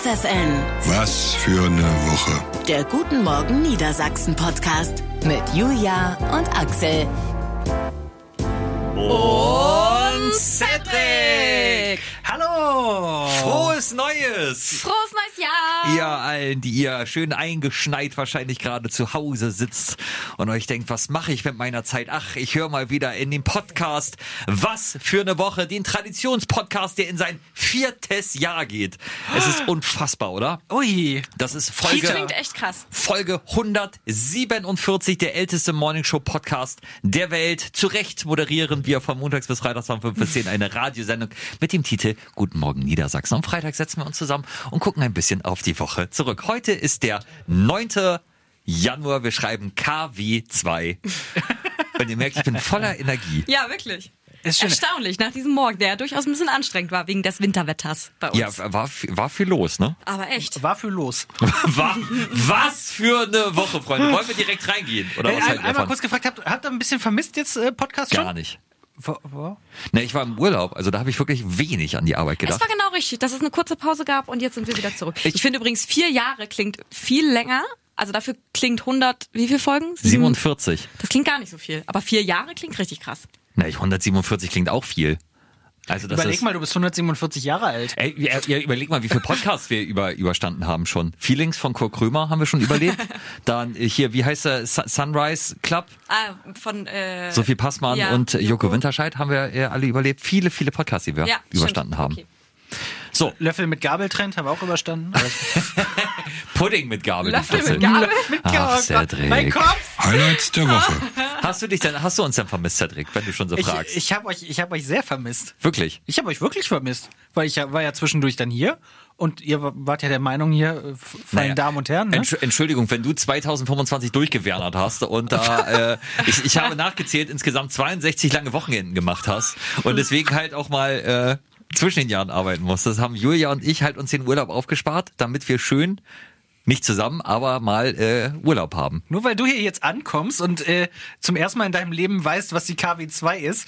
FFN. Was für eine Woche. Der Guten Morgen Niedersachsen Podcast mit Julia und Axel. Und Cedric! Hallo! Frohes Neues! Frohes neues Jahr! Ihr allen, die ihr schön eingeschneit wahrscheinlich gerade zu Hause sitzt und euch denkt, was mache ich mit meiner Zeit? Ach, ich höre mal wieder in den Podcast Was für eine Woche, den Traditionspodcast, der in sein 4. Jahr geht. Es ist unfassbar, oder? Ui! Das ist Das klingt echt krass. Folge 147, der älteste Morningshow-Podcast der Welt. Zu Recht moderieren wir von montags bis freitags von 5 bis 10 eine Radiosendung mit dem Titel Guten Morgen Niedersachsen. Am Freitag setzen wir uns zusammen und gucken ein bisschen auf die Woche zurück. Heute ist der 9. Januar. Wir schreiben KW2. Und ihr merkt, ich bin voller Energie. Ja, wirklich. Ist schön. Erstaunlich, nach diesem Morgen, der durchaus ein bisschen anstrengend war, wegen des Winterwetters bei uns. Ja, war viel los, ne? Aber echt. War für los. Was für eine Woche, Freunde. Wollen wir direkt reingehen? Oder was haltet ihr Einmal davon? kurz gefragt, habt ihr ein bisschen vermisst jetzt Podcast schon? Gar nicht. Wo? Ne, ich war im Urlaub, also da habe ich wirklich wenig an die Arbeit Es gedacht. war genau richtig, dass es eine kurze Pause gab und jetzt sind wir wieder zurück. Ich finde übrigens 4 Jahre klingt viel länger. Also dafür klingt 100, wie viele Folgen? 47. Das klingt gar nicht so viel. Aber 4 Jahre klingt richtig krass. Na, 147 klingt auch viel. Also das Überleg ist, mal, du bist 147 Jahre alt. Ey, überleg mal, wie viele Podcasts wir überstanden haben schon. Feelings von Kurt Krömer haben wir schon überlebt. Dann hier, wie heißt der? Sunrise Club? Von Sophie Passmann ja, und Joko Joko. Winterscheid haben wir alle überlebt. Viele Podcasts, die wir überstanden stimmt. haben. Okay. So, Löffel mit Gabeltrend haben wir auch überstanden. Pudding mit Gabel. Löffel Axel. mit Gabel? Ach, Cedric. Mein Kopf! Highlights der Woche. Hast du uns denn vermisst, Cedric, wenn du schon so fragst? Ich hab euch sehr vermisst. Wirklich? Ich habe euch wirklich vermisst. Weil ich war ja zwischendurch dann hier und ihr wart ja der Meinung hier, meine Damen und Herren. Ne? Entschuldigung, wenn du 2025 durchgewernert hast und da ich habe nachgezählt, insgesamt 62 lange Wochenenden gemacht hast und deswegen halt auch mal zwischen den Jahren arbeiten musst. Das haben Julia und ich halt uns den Urlaub aufgespart, damit wir schön, nicht zusammen, aber mal Urlaub haben. Nur weil du hier jetzt ankommst und zum ersten Mal in deinem Leben weißt, was die KW2 ist,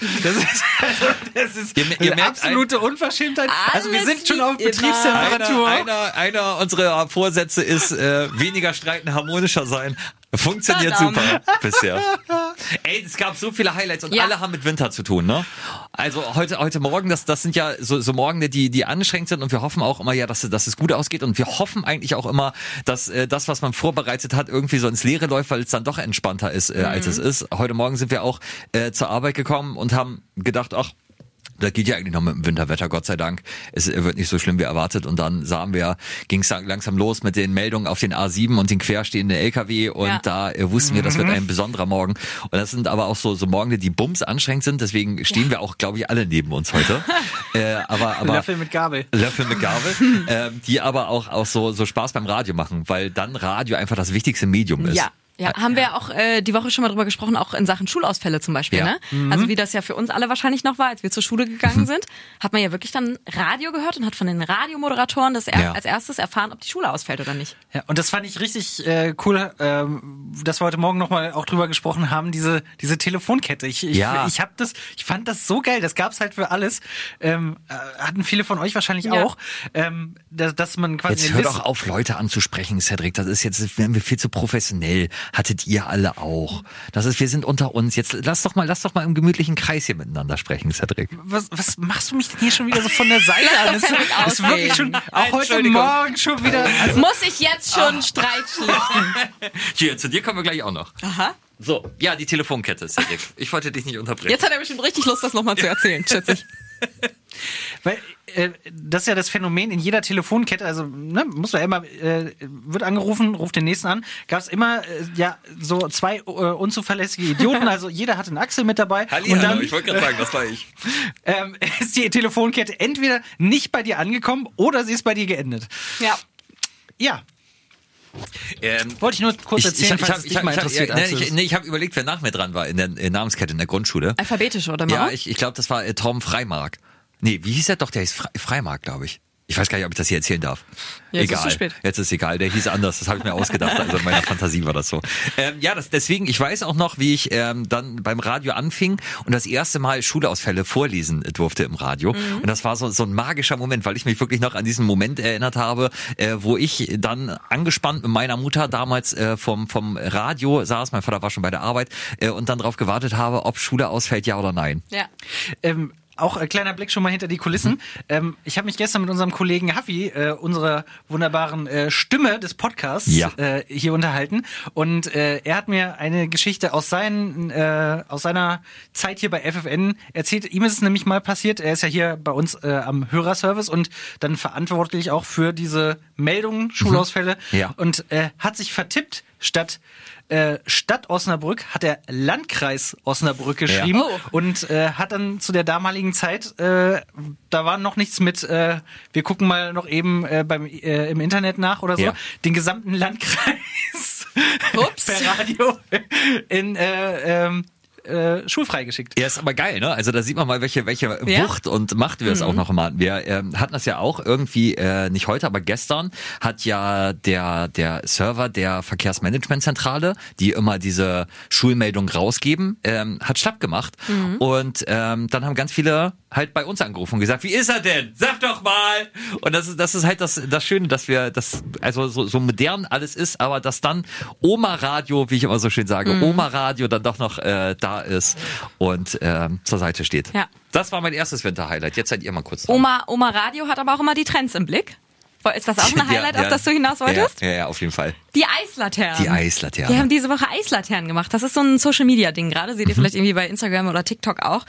das ist Ihr eine merkt absolute Unverschämtheit. Also wir sind schon auf immer. Betriebstemperatur. Einer unserer Vorsätze ist weniger streiten, harmonischer sein. Funktioniert Verdammt. super bisher. Ey, es gab so viele Highlights und alle haben mit Winter zu tun, ne? Also heute Morgen, das sind ja so Morgen, die anstrengend sind und wir hoffen auch immer ja, dass es gut ausgeht und wir hoffen eigentlich auch immer, dass das, was man vorbereitet hat, irgendwie so ins Leere läuft, weil es dann doch entspannter ist, als es ist. Heute Morgen sind wir auch zur Arbeit gekommen und haben gedacht, ach, das geht ja eigentlich noch mit dem Winterwetter, Gott sei Dank. Es wird nicht so schlimm wie erwartet. Und dann ging es langsam los mit den Meldungen auf den A7 und den querstehenden LKW. Und da wussten wir, das wird ein besonderer Morgen. Und das sind aber auch so Morgen, die bums anstrengend sind. Deswegen stehen wir auch, glaube ich, alle neben uns heute. Aber Löffel mit Gabel. Löffel mit Gabel. Die aber auch so Spaß beim Radio machen, weil dann Radio einfach das wichtigste Medium ist. Ja, haben wir auch die Woche schon mal drüber gesprochen, auch in Sachen Schulausfälle zum Beispiel. Ja. Ne? Also wie das ja für uns alle wahrscheinlich noch war, als wir zur Schule gegangen sind, hat man ja wirklich dann Radio gehört und hat von den Radiomoderatoren als erstes erfahren, ob die Schule ausfällt oder nicht. Ja, und das fand ich richtig cool, dass wir heute Morgen nochmal auch drüber gesprochen haben, diese Telefonkette. Ich fand das so geil, das gab's halt für alles. Hatten viele von euch wahrscheinlich auch, dass man quasi... Jetzt hör doch auf, Leute anzusprechen, Cedric, werden wir viel zu professionell. Hattet ihr alle auch. Wir sind unter uns. Jetzt lass doch mal im gemütlichen Kreis hier miteinander sprechen, Cedric. Was machst du mich denn hier schon wieder so von der Seite an? Das ist wirklich schon, auch heute Entschuldigung. Morgen schon wieder. Also, Muss ich jetzt schon Streit schlichten? Hier, zu dir kommen wir gleich auch noch. Aha. So, ja, die Telefonkette, Cedric. Ich wollte dich nicht unterbrechen. Jetzt hat er bestimmt richtig Lust, das nochmal zu erzählen, schätze ich. weil das ist ja das Phänomen in jeder Telefonkette, also muss man ja immer, wird angerufen, ruft den nächsten an, gab es immer so 2 unzuverlässige Idioten, also jeder hatte einen Axel mit dabei. Hallihallo, und dann ich wollte gerade sagen, das war ich. ist die Telefonkette entweder nicht bei dir angekommen oder sie ist bei dir geendet. Ja. Ja. Wollte ich nur kurz erzählen, falls es dich mal interessiert. Ich habe überlegt, wer nach mir dran war in der Namenskette in der Grundschule. Alphabetisch, oder mal? Ja, ich glaube, das war Tom Freimark. Nee, wie hieß er doch? Der hieß Freimark, glaube ich. Ich weiß gar nicht, ob ich das hier erzählen darf. Jetzt egal. ist zu spät. Jetzt ist egal. Der hieß anders. Das habe ich mir ausgedacht. Also in meiner Fantasie war das so. Deswegen, ich weiß auch noch, wie ich dann beim Radio anfing und das erste Mal Schulausfälle vorlesen durfte im Radio. Mhm. Und das war so ein magischer Moment, weil ich mich wirklich noch an diesen Moment erinnert habe, wo ich dann angespannt mit meiner Mutter damals vom Radio saß. Mein Vater war schon bei der Arbeit und dann drauf gewartet habe, ob Schule ausfällt, ja oder nein. Ja. Auch ein kleiner Blick schon mal hinter die Kulissen. Ich habe mich gestern mit unserem Kollegen Haffi, unserer wunderbaren Stimme des Podcasts, hier unterhalten. Und er hat mir eine Geschichte aus seiner Zeit hier bei FFN erzählt. Ihm ist es nämlich mal passiert. Er ist ja hier bei uns am Hörerservice und dann verantwortlich auch für diese Meldungen, Schulausfälle. Ja. Und hat sich vertippt. Statt Osnabrück hat er Landkreis Osnabrück geschrieben und hat dann zu der damaligen Zeit, da war noch nichts mit, wir gucken mal noch eben im Internet nach oder so, den gesamten Landkreis per Radio in schulfrei geschickt. Ja, ist aber geil, ne? Also da sieht man mal, welche Wucht und Macht wir es auch noch immer hatten. Wir hatten das ja auch irgendwie, nicht heute, aber gestern hat ja der Server der Verkehrsmanagementzentrale, die immer diese Schulmeldung rausgeben, hat schlapp gemacht. Mhm. Und dann haben ganz viele halt bei uns angerufen und gesagt, wie ist er denn? Sag doch mal! Und das ist halt das Schöne, dass wir das, also so modern alles ist, aber dass dann Oma-Radio, wie ich immer so schön sage, Oma-Radio dann doch noch da ist und zur Seite steht. Ja. Das war mein erstes Winter-Highlight. Jetzt seid ihr mal kurz dran. Oma Radio hat aber auch immer die Trends im Blick. Ist das auch ein Highlight, auf das du hinaus wolltest? Ja, auf jeden Fall. Die Eislaternen. Die haben diese Woche Eislaternen gemacht. Das ist so ein Social-Media-Ding gerade. Seht ihr vielleicht irgendwie bei Instagram oder TikTok auch.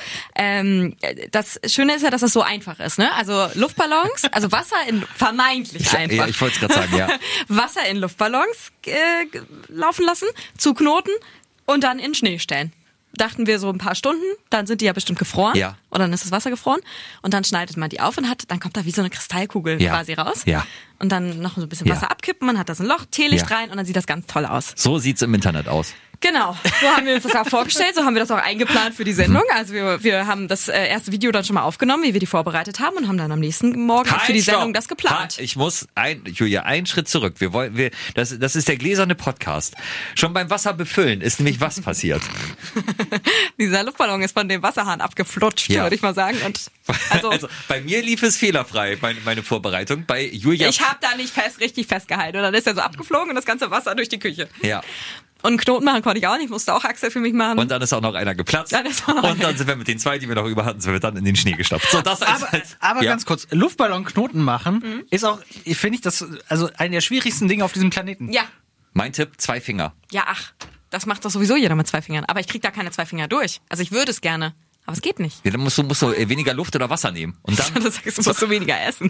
Das Schöne ist ja, dass es so einfach ist. Ne? Also Luftballons, also Wasser vermeintlich einfach. Ja, ich wollte es gerade sagen, ja. Wasser in Luftballons laufen lassen, zuknoten und dann in Schnee stellen. Dachten wir so ein paar Stunden, dann sind die ja bestimmt gefroren. Ja. Und dann ist das Wasser gefroren. Und dann schneidet man die auf und dann kommt da wie so eine Kristallkugel quasi raus. Ja. Und dann noch so ein bisschen Wasser abkippen, man hat da so ein Loch, Teelicht rein und dann sieht das ganz toll aus. So sieht's im Internet aus. Genau, so haben wir uns das auch vorgestellt, so haben wir das auch eingeplant für die Sendung. Also wir haben das erste Video dann schon mal aufgenommen, wie wir die vorbereitet haben und haben dann am nächsten Morgen für die Sendung das geplant. Ich muss einen Schritt zurück. Das ist der gläserne Podcast. Schon beim Wasser befüllen ist nämlich was passiert. Dieser Luftballon ist von dem Wasserhahn abgeflutscht, würde ich mal sagen. Und also bei mir lief es fehlerfrei, meine Vorbereitung. Bei Julia. Ich habe da nicht richtig festgehalten und dann ist er so abgeflogen und das ganze Wasser durch die Küche. Ja. Und einen Knoten machen konnte ich auch nicht, musste auch Axel für mich machen. Und dann ist auch noch einer geplatzt. Und dann sind wir mit den zwei, die wir noch über hatten, sind wir dann in den Schnee gestopft. So, aber ganz kurz, Luftballonknoten machen ist auch, finde ich, das also eine der schwierigsten Dinge auf diesem Planeten. Ja. Mein Tipp, 2 Finger. Ja, das macht doch sowieso jeder mit 2 Fingern. Aber ich krieg da keine 2 Finger durch. Also ich würde es gerne. Aber es geht nicht. Ja, dann musst du weniger Luft oder Wasser nehmen. Und dann du musst du weniger essen.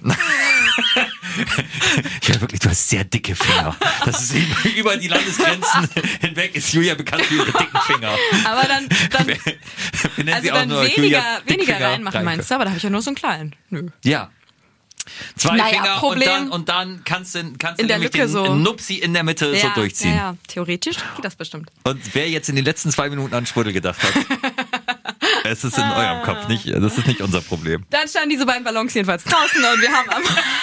Ja, wirklich, du hast sehr dicke Finger. Das ist über die Landesgrenzen hinweg ist Julia bekannt für ihre dicken Finger. Aber dann also dann weniger reinmachen, meinst du? Aber da habe ich ja nur so einen kleinen. Nö. Ja. 2 Finger und dann kannst du nämlich den Nupsi in der Mitte so durchziehen. Ja, theoretisch geht das bestimmt. Und wer jetzt in den letzten 2 Minuten an Schmuddel gedacht hat, es ist in eurem Kopf, das ist nicht unser Problem. Dann standen diese beiden Ballons jedenfalls draußen und wir haben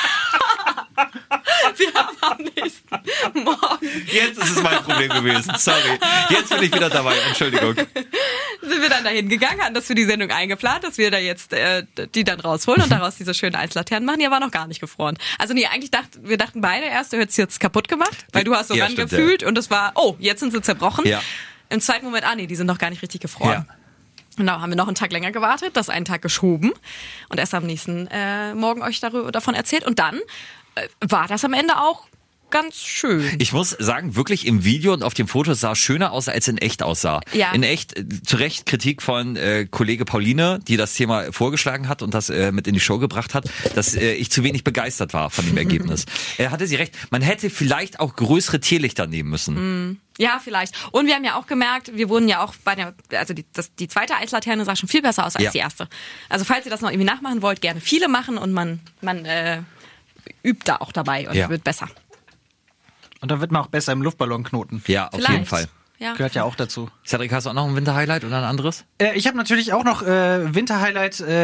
am nächsten Morgen... Jetzt ist es mein Problem gewesen, sorry. Jetzt bin ich wieder dabei, Entschuldigung. Sind wir dann dahin gegangen, hatten das für die Sendung eingeplant, dass wir da jetzt die dann rausholen und daraus diese schönen Eislaternen machen. Die war noch gar nicht gefroren. Also nee, eigentlich wir dachten beide erst, du hättest jetzt kaputt gemacht, weil du hast so rangefühlt und es war, jetzt sind sie zerbrochen. Ja. Im zweiten Moment, die sind noch gar nicht richtig gefroren. Ja. Genau, haben wir noch einen Tag länger gewartet, das einen Tag geschoben und erst am nächsten Morgen euch davon erzählt. Und dann war das am Ende auch ganz schön. Ich muss sagen, wirklich im Video und auf dem Foto sah es schöner aus, als in echt aussah. Ja. In echt, zu Recht Kritik von Kollege Pauline, die das Thema vorgeschlagen hat und das mit in die Show gebracht hat, dass ich zu wenig begeistert war von dem Ergebnis. Hatte sie recht. Man hätte vielleicht auch größere Teelichter nehmen müssen. Ja, vielleicht. Und wir haben ja auch gemerkt, wir wurden ja auch die zweite Eislaterne sah schon viel besser aus als die erste. Also falls ihr das noch irgendwie nachmachen wollt, gerne viele machen und man übt da auch dabei und wird besser. Und dann wird man auch besser im Luftballonknoten. Ja, auf jeden Fall. Ja. Gehört ja auch dazu. Cedric, hast du auch noch ein Winterhighlight oder ein anderes? Ich habe natürlich auch noch Winterhighlight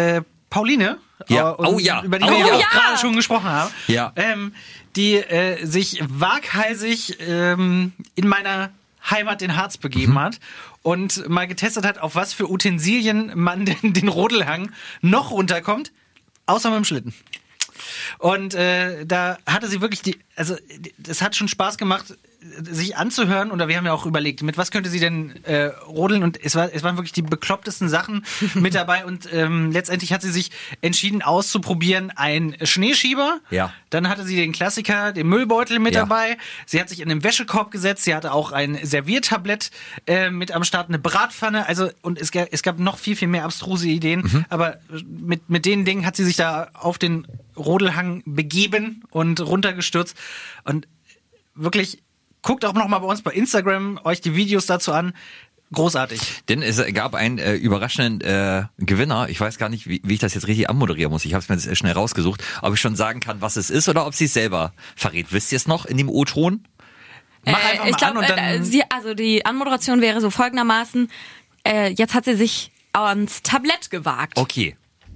Pauline, Ja. Oh ja. über die Oh wir ja ja. auch gerade schon gesprochen haben, Ja. die sich waghalsig in meiner Heimat in Harz begeben hat und mal getestet hat, auf was für Utensilien man denn den Rodelhang noch runterkommt, außer mit dem Schlitten. Und da hatte sie wirklich es hat schon Spaß gemacht, sich anzuhören, oder wir haben ja auch überlegt, mit was könnte sie denn rodeln, und es waren wirklich die beklopptesten Sachen mit dabei, und letztendlich hat sie sich entschieden auszuprobieren, einen Schneeschieber, dann hatte sie den Klassiker, den Müllbeutel mit dabei, sie hat sich in den Wäschekorb gesetzt, sie hatte auch ein Serviertablett mit am Start, eine Bratpfanne, also, und es gab noch viel, viel mehr abstruse Ideen, aber mit den Dingen hat sie sich da auf den Rodelhang begeben und runtergestürzt, und wirklich, guckt auch noch mal bei uns bei Instagram euch die Videos dazu an. Großartig. Denn es gab einen überraschenden Gewinner. Ich weiß gar nicht, wie ich das jetzt richtig anmoderieren muss. Ich habe es mir jetzt schnell rausgesucht. Ob ich schon sagen kann, was es ist, oder ob sie es selber verrät. Wisst ihr es noch in dem O-Ton? Mach einfach mal ich glaube, an und dann... also die Anmoderation wäre so folgendermaßen, jetzt hat sie sich ans Tablett gewagt. Okay.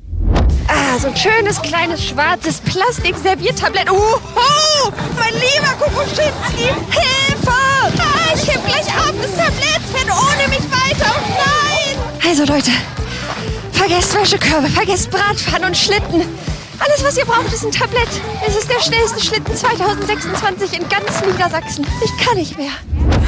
So ein schönes, kleines, schwarzes Plastik-Serviertablett. Mein lieber Kukuschinski, Hilfe! Ich heb gleich ab, das Tablett fährt ohne mich weiter. Oh nein! Also Leute, vergesst Wäschekörbe, vergesst Bratpfannen und Schlitten. Alles, was ihr braucht, ist ein Tablett. Es ist der schnellste Schlitten 2026 in ganz Niedersachsen. Ich kann nicht mehr.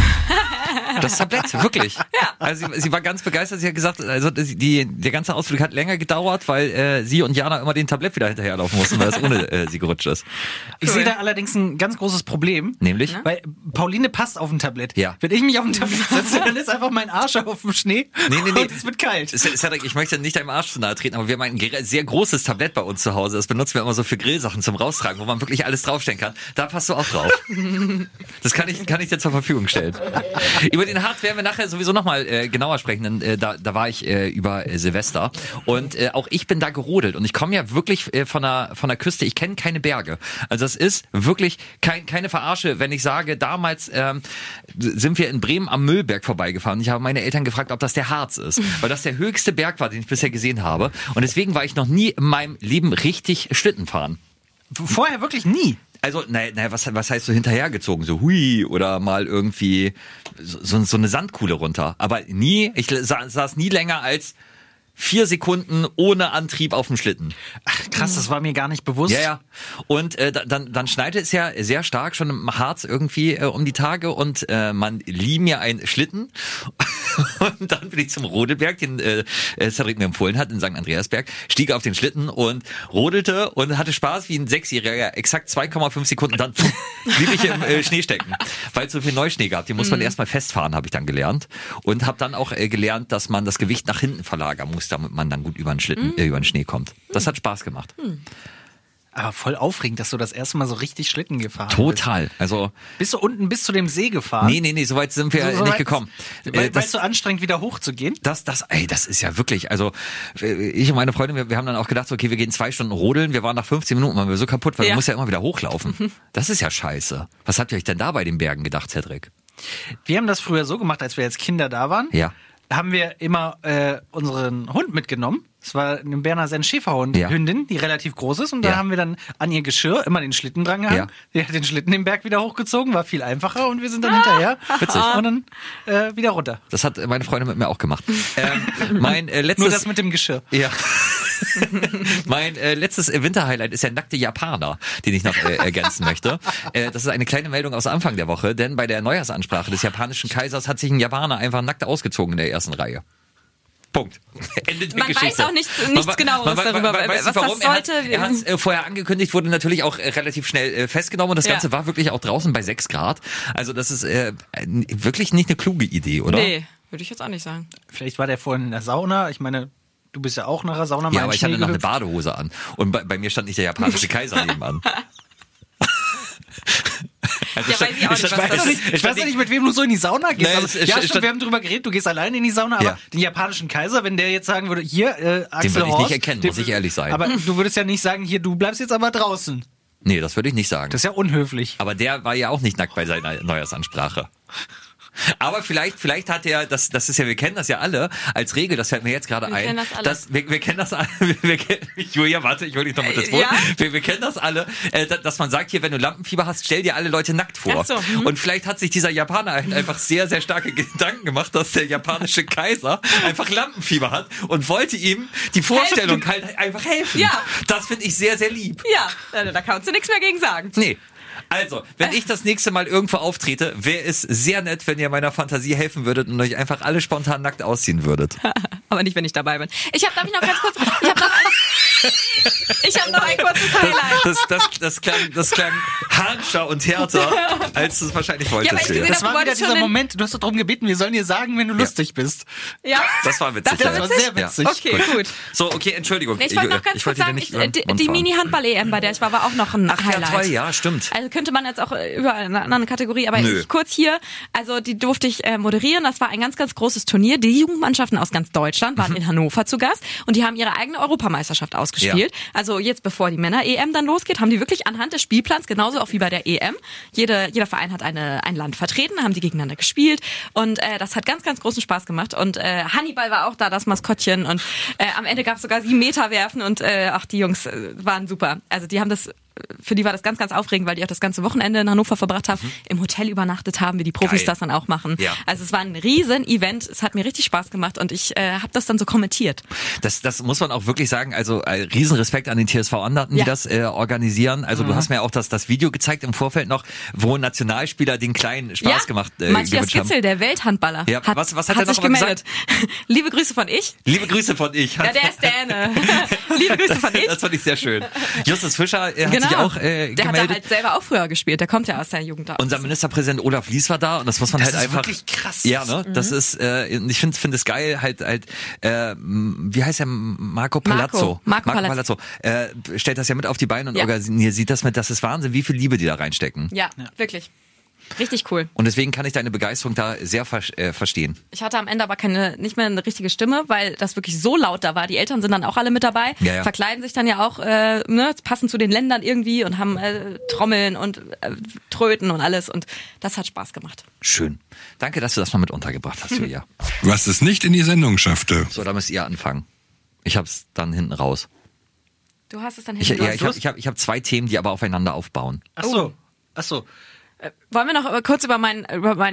Das Tablett, wirklich. Ja. Also sie war ganz begeistert. Sie hat gesagt, also der ganze Ausflug hat länger gedauert, weil sie und Jana immer den Tablett wieder hinterherlaufen mussten, weil es ohne sie gerutscht ist. Ich sehe da allerdings ein ganz großes Problem. Nämlich? Weil Pauline passt auf ein Tablett. Ja. Wenn ich mich auf ein Tablett setze, dann ist einfach mein Arsch auf dem Schnee. Nee. Und es wird kalt. Cedric, ich möchte nicht deinem Arsch zu nahe treten, aber wir haben ein sehr großes Tablett bei uns zu Hause. Das benutzen wir immer so für Grillsachen zum Raustragen, wo man wirklich alles draufstellen kann. Da passt du auch drauf. Das kann ich dir zur Verfügung stellen. Über den Harz werden wir nachher sowieso nochmal genauer sprechen, denn da war ich über Silvester, und auch ich bin da gerodelt, und ich komme ja wirklich von der Küste, ich kenne keine Berge. Also es ist wirklich keine Verarsche, wenn ich sage, damals sind wir in Bremen am Müllberg vorbeigefahren. Ich habe meine Eltern gefragt, ob das der Harz ist, weil das der höchste Berg war, den ich bisher gesehen habe, und deswegen war ich noch nie in meinem Leben richtig Schlitten fahren. Vorher wirklich nie. Also, naja, was heißt so hinterhergezogen? So hui, oder mal irgendwie so eine Sandkuhle runter. Aber nie, ich saß nie länger als 4 Sekunden ohne Antrieb auf dem Schlitten. Ach, krass, das war mir gar nicht bewusst. Ja. Und dann schneite es ja sehr stark schon im Harz irgendwie um die Tage, und man lieh mir einen Schlitten. Und dann bin ich zum Rodelberg, den Cedric mir empfohlen hat, in St. Andreasberg, stieg auf den Schlitten und rodelte und hatte Spaß wie ein 6-Jähriger, exakt 2,5 Sekunden, dann blieb ich im Schnee stecken, weil es so viel Neuschnee gab. Den muss man erstmal festfahren, habe ich dann gelernt. Und habe dann auch gelernt, dass man das Gewicht nach hinten verlagern muss, damit man dann gut über den Schnee kommt. Das hat Spaß gemacht. Aber voll aufregend, dass du das erste Mal so richtig Schlitten gefahren bist. Total. Also bist du unten bis zu dem See gefahren? Nee, so weit sind wir nicht gekommen. Weil es so anstrengend wieder hochzugehen? Das ist ja wirklich, also ich und meine Freundin, wir haben dann auch gedacht, okay, wir gehen 2 Stunden rodeln, wir waren nach 15 Minuten, waren wir so kaputt, weil man muss ja immer wieder hochlaufen. Das ist ja scheiße. Was habt ihr euch denn da bei den Bergen gedacht, Cedric? Wir haben das früher so gemacht, als wir als Kinder da waren. Ja. Haben wir immer unseren Hund mitgenommen. Es war eine Berner Senn-Schäferhund-Hündin, die relativ groß ist. Und da haben wir dann an ihr Geschirr immer den Schlitten dran gehangen. Ja. Die hat den Schlitten den Berg wieder hochgezogen, war viel einfacher. Und wir sind dann hinterher. Witzig. Und dann wieder runter. Das hat meine Freundin mit mir auch gemacht. Mein letztes, nur das mit dem Geschirr. Ja. Mein letztes Winterhighlight ist der nackte Japaner, den ich noch ergänzen möchte. Das ist eine kleine Meldung aus Anfang der Woche, denn bei der Neujahrsansprache des japanischen Kaisers hat sich ein Japaner einfach nackt ausgezogen in der ersten Reihe. Punkt. Ende der Geschichte. Man weiß auch nichts Genaueres darüber, was das sollte. Er hat es vorher angekündigt, wurde natürlich auch relativ schnell festgenommen, und das Ganze war wirklich auch draußen bei 6 Grad. Also das ist wirklich nicht eine kluge Idee, oder? Nee, würde ich jetzt auch nicht sagen. Vielleicht war der vorhin in der Sauna. Ich meine, du bist ja auch nach der Sauna mal aber ich hatte noch eine Badehose an. Und bei mir stand nicht der japanische Kaiser nebenan. Also weiß ich auch nicht, ich weiß nicht, mit wem du so in die Sauna gehst. Nee, also, stimmt, wir haben drüber geredet, du gehst alleine in die Sauna, aber den japanischen Kaiser, wenn der jetzt sagen würde, hier, Axel den würde ich Horst, nicht erkennen, muss ich ehrlich sein. Aber du würdest ja nicht sagen, hier, du bleibst jetzt aber draußen. Nee, das würde ich nicht sagen. Das ist ja unhöflich. Aber der war ja auch nicht nackt bei seiner Neujahrsansprache. Aber vielleicht hat er, das ist ja, wir kennen das ja alle als Regel, das fällt mir jetzt gerade ein. Wir kennen das alle. Julia, warte, ich hol dich noch mit ins Boot. Ja? Wir kennen das alle, dass man sagt, hier, wenn du Lampenfieber hast, stell dir alle Leute nackt vor. So, und vielleicht hat sich dieser Japaner einfach sehr, sehr starke Gedanken gemacht, dass der japanische Kaiser einfach Lampenfieber hat und wollte ihm die Vorstellung halt einfach helfen. Ja. Das finde ich sehr, sehr lieb. Ja, da kannst du nichts mehr gegen sagen. Nee. Also, wenn ich das nächste Mal irgendwo auftrete, wäre es sehr nett, wenn ihr meiner Fantasie helfen würdet und euch einfach alle spontan nackt ausziehen würdet. Aber nicht, wenn ich dabei bin. Darf ich noch ganz kurz... Ich habe noch ein kurzes Highlight. Das klang harscher und härter, als du es wahrscheinlich wolltest. Ja, das war wieder dieser Moment, du hast doch darum gebeten, wir sollen dir sagen, wenn du lustig bist. Ja. Das war witzig. Das war sehr witzig. Ja. Okay, gut. So, okay, Entschuldigung. Ich wollte noch ganz kurz sagen, die Mini-Handball-EM, bei der ich war auch noch ein Highlight. Ja, toll, ja, stimmt. Also könnte man jetzt auch überall in einer anderen Kategorie, aber ich kurz hier, also die durfte ich moderieren. Das war ein ganz, ganz großes Turnier. Die Jugendmannschaften aus ganz Deutschland waren in Hannover zu Gast und die haben ihre eigene Europameisterschaft ausgespielt. Ja. Also jetzt, bevor die Männer-EM dann losgeht, haben die wirklich anhand des Spielplans, genauso auch wie bei der EM, jeder Verein hat ein Land vertreten, haben die gegeneinander gespielt und das hat ganz, ganz großen Spaß gemacht und Hannibal war auch da, das Maskottchen und am Ende gab es sogar 7 Meter werfen und die Jungs waren super. Also die haben das... Für die war das ganz, ganz aufregend, weil die auch das ganze Wochenende in Hannover verbracht haben, im Hotel übernachtet haben, wie die Profis das dann auch machen. Ja. Also es war ein Riesen-Event, es hat mir richtig Spaß gemacht und ich habe das dann so kommentiert. Das muss man auch wirklich sagen, also Riesenrespekt an den TSV-Anderten, die das organisieren. Also du hast mir auch das Video gezeigt im Vorfeld noch, wo Nationalspieler den Kleinen Spaß gemacht Matthias Gitzel, der Welthandballer, was hat er sich noch gemeldet? Liebe Grüße von ich. Liebe Grüße von ich. Ja, der ist Däne. Liebe Grüße von ich. Das fand ich sehr schön. Justus Fischer hat sich auch gemeldet. Der hat da halt selber auch früher gespielt. Der kommt ja aus der Jugend. Unser Ministerpräsident Olaf Lies war da und das muss man halt einfach. Das ist wirklich krass. Ja, ne? Das ist, ich finde es geil, wie heißt der? Marco Palazzo. Marco Palazzo. Stellt das ja mit auf die Beine und organisiert das mit. Das ist Wahnsinn, wie viel Liebe die da reinstecken. Ja, wirklich. Richtig cool. Und deswegen kann ich deine Begeisterung da sehr verstehen. Ich hatte am Ende aber nicht mehr eine richtige Stimme, weil das wirklich so laut da war. Die Eltern sind dann auch alle mit dabei, verkleiden sich dann ja auch, passen zu den Ländern irgendwie und haben Trommeln und Tröten und alles und das hat Spaß gemacht. Schön. Danke, dass du das mal mit untergebracht hast, Julia. Was es nicht in die Sendung schaffte. So, da müsst ihr anfangen. Ich hab's dann hinten raus. Du hast es dann hinten raus? Ich hab 2 Themen, die aber aufeinander aufbauen. Ach so. Wollen wir noch kurz über meinen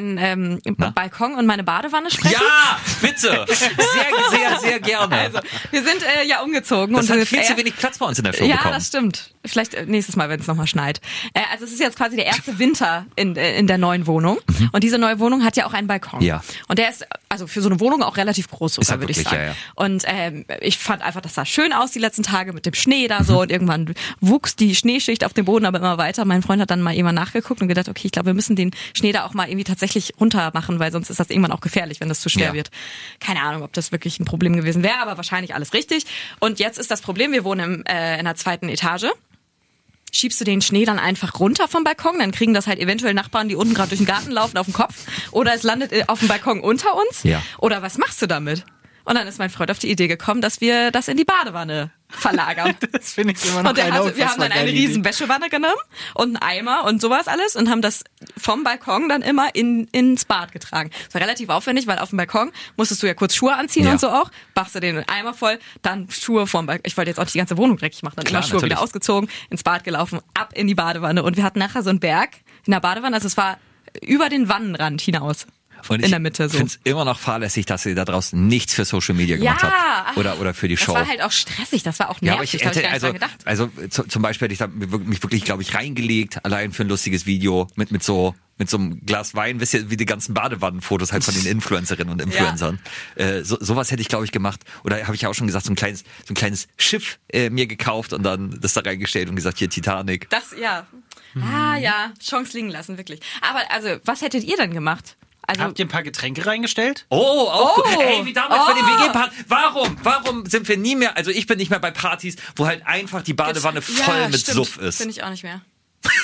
Balkon und meine Badewanne sprechen? Ja, bitte. Sehr, sehr, sehr gerne. Also, wir sind umgezogen. Das hat viel zu wenig Platz bei uns in der Show bekommen. Ja, das stimmt. Vielleicht nächstes Mal, wenn es nochmal schneit. Also es ist jetzt quasi der erste Winter in der neuen Wohnung. Und diese neue Wohnung hat ja auch einen Balkon. Ja. Und der ist also für so eine Wohnung auch relativ groß, sogar, würde ich sagen. Ja. Und ich fand einfach, das sah schön aus die letzten Tage mit dem Schnee da so. Und irgendwann wuchs die Schneeschicht auf dem Boden aber immer weiter. Mein Freund hat dann mal irgendwann nachgeguckt und gedacht, okay, ich glaube, wir müssen den Schnee da auch mal irgendwie tatsächlich runter machen, weil sonst ist das irgendwann auch gefährlich, wenn das zu schwer wird. Keine Ahnung, ob das wirklich ein Problem gewesen wäre, aber wahrscheinlich alles richtig. Und jetzt ist das Problem, wir wohnen in der 2. Etage. Schiebst du den Schnee dann einfach runter vom Balkon, dann kriegen das halt eventuell Nachbarn, die unten gerade durch den Garten laufen, auf den Kopf. Oder es landet auf dem Balkon unter uns. Ja. Oder was machst du damit? Und dann ist mein Freund auf die Idee gekommen, dass wir das in die Badewanne verlagern. Das finde ich immer noch wir haben dann eine riesen Wäschewanne genommen und einen Eimer und sowas alles und haben das vom Balkon dann immer ins Bad getragen. Das war relativ aufwendig, weil auf dem Balkon musstest du ja kurz Schuhe anziehen und so auch. Bachst du den Eimer voll, dann Schuhe vom Balkon. Ich wollte jetzt auch nicht die ganze Wohnung dreckig machen. Dann immer Schuhe wieder ausgezogen, ins Bad gelaufen, ab in die Badewanne. Und wir hatten nachher so einen Berg in der Badewanne. Also es war über den Wannenrand hinaus. Und in der Mitte so. Ich finde es immer noch fahrlässig, dass ihr da draußen nichts für Social Media gemacht habt. Oder für die Show. Das war halt auch stressig, das war auch nervig. Ja, aber ich hätte, also zum Beispiel hätte ich da mich wirklich, glaube ich, reingelegt, allein für ein lustiges Video mit so einem Glas Wein, wisst ihr, wie die ganzen Badewannenfotos halt von den Influencerinnen und Influencern. Ja. Sowas hätte ich, glaube ich, gemacht. Oder habe ich ja auch schon gesagt, so ein kleines Schiff mir gekauft und dann das da reingestellt und gesagt, hier Titanic. Das, ja. Chance liegen lassen, wirklich. Aber also, was hättet ihr denn gemacht? Also, habt ihr ein paar Getränke reingestellt? Gut. Ey, wie damals bei den WG-Partys. Warum sind wir nie mehr, also ich bin nicht mehr bei Partys, wo halt einfach die Badewanne voll mit Suff ist. Finde ich auch nicht mehr.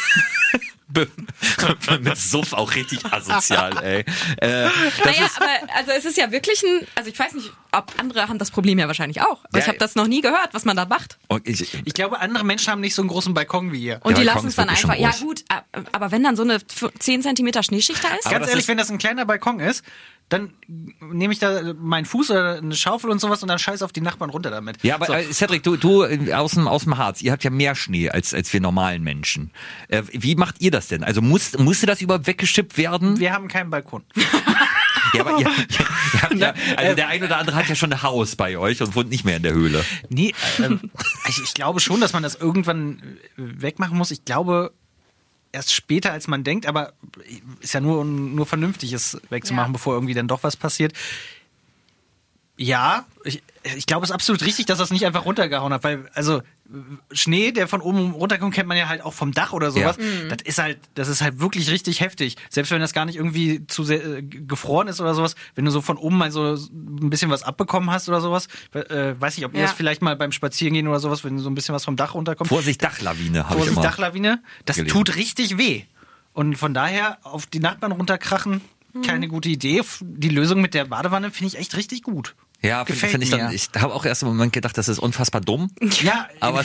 Mit Suff auch richtig asozial, ey. Aber also es ist ja wirklich also ich weiß nicht, ob andere haben das Problem ja wahrscheinlich auch. Aber ich habe das noch nie gehört, was man da macht. Und Ich glaube, andere Menschen haben nicht so einen großen Balkon wie ihr. Und die Balkon lassen es ist dann wirklich einfach. schon Ja groß. gut, aber wenn dann so eine 10 Zentimeter Schneeschicht da ist? Aber Ganz das ehrlich, ist- wenn das ein kleiner Balkon ist, dann nehme ich da meinen Fuß oder eine Schaufel und sowas und dann scheiß auf die Nachbarn runter damit. Ja, aber So. Cedric, du aus dem Harz, ihr habt ja mehr Schnee als wir normalen Menschen. Wie macht ihr das denn? Also musste das überhaupt weggeschippt werden? Wir haben keinen Balkon. Ja, aber also der ein oder andere hat ja schon ein Haus bei euch und wohnt nicht mehr in der Höhle. Nee, ich glaube schon, dass man das irgendwann wegmachen muss. Ich glaube erst später, als man denkt, aber ist ja nur vernünftig, es wegzumachen, bevor irgendwie dann doch was passiert. Ja, ich glaube, es ist absolut richtig, dass das nicht einfach runtergehauen hat, weil, also, Schnee, der von oben runterkommt, kennt man ja halt auch vom Dach oder sowas. Ja. Das ist halt wirklich richtig heftig. Selbst wenn das gar nicht irgendwie zu sehr gefroren ist oder sowas, wenn du so von oben mal so ein bisschen was abbekommen hast oder sowas, weiß nicht, ob ihr das vielleicht mal beim Spazierengehen oder sowas, wenn so ein bisschen was vom Dach runterkommt. Vorsicht, Dachlawine, habe ich Vorsicht, immer. Dachlawine, das gelesen. tut richtig weh. Und von daher auf die Nachbarn runterkrachen, keine gute Idee. Die Lösung mit der Badewanne finde ich echt richtig gut. Ja, Gefällt finde ich dann. mir. Ich habe auch erst im Moment gedacht, das ist unfassbar dumm. Ja, Aber